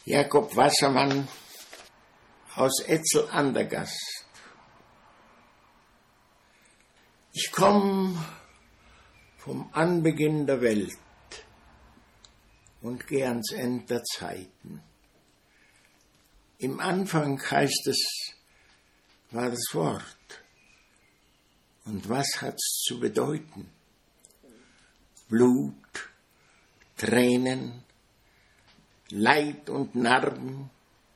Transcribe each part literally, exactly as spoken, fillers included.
Jakob Wassermann aus Etzel-Andergast. Ich komm vom Anbeginn der Welt und geh ans End der Zeiten. Im Anfang heißt es, war das Wort. Und was hat's zu bedeuten? Blut, Tränen, Leid und Narben,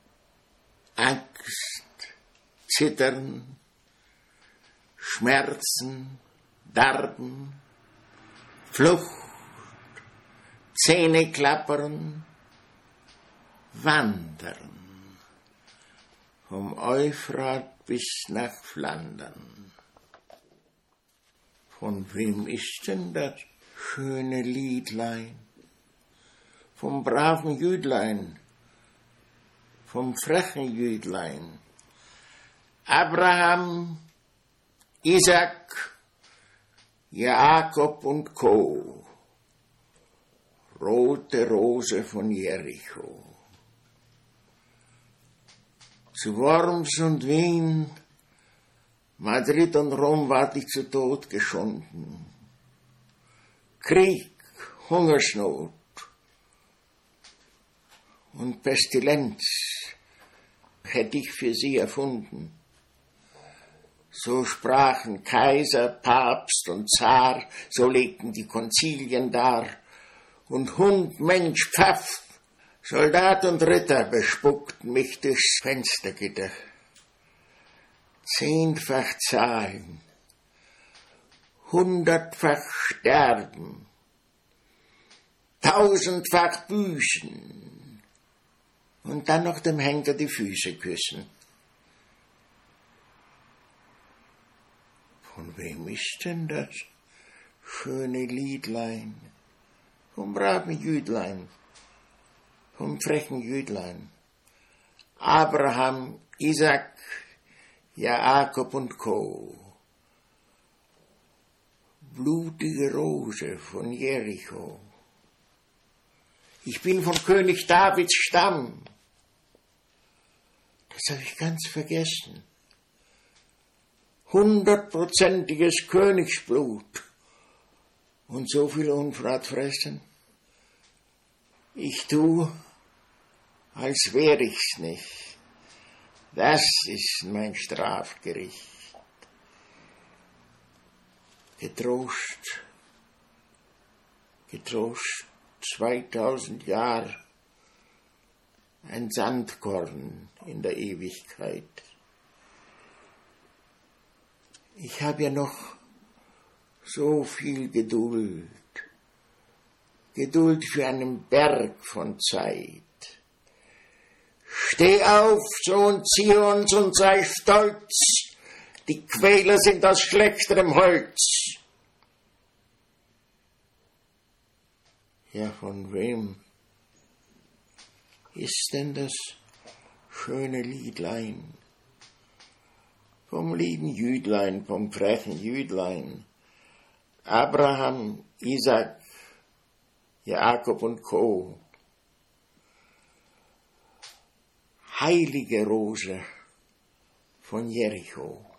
Angst, Zittern, Schmerzen, Darben, Flucht, Zähne klappern, Wandern, vom Euphrat bis nach Flandern. Von wem ist denn das schöne Liedlein? Vom braven Jüdlein, vom frechen Jüdlein. Abraham, Isaac, Jakob und Co. Rote Rose von Jericho. Zu Worms und Wien, Madrid und Rom ward ich zu Tod geschunden. Krieg, Hungersnot und Pestilenz hätte ich für sie erfunden. So sprachen Kaiser, Papst und Zar, so legten die Konzilien dar. Und Hund, Mensch, Pfaff, Soldat und Ritter bespuckten mich durchs Fenstergitter. Zehnfach zahlen, hundertfach sterben, tausendfach büßen und dann noch dem Henker die Füße küssen. Von wem ist denn das schöne Liedlein? Vom braven Jüdlein, vom frechen Jüdlein. Abraham, Isaac, Jakob und Co. Blutige Rose von Jericho. Ich bin von König Davids Stamm. Das habe ich ganz vergessen. Hundertprozentiges Königsblut. Und so viel Unfrat fressen? Ich tu, als wär ich's nicht. Das ist mein Strafgericht. Getrost, getrost, zweitausend Jahr, ein Sandkorn in der Ewigkeit. Ich hab ja noch so viel Geduld, Geduld für einen Berg von Zeit. Steh auf, Sohn Zions, und sei stolz, die Quäler sind aus schlechterem Holz. Ja, von wem ist denn das schöne Liedlein? Vom lieben Jüdlein, vom frechen Jüdlein. Abraham, Isaac, Jakob und Co. Heilige Rose von Jericho.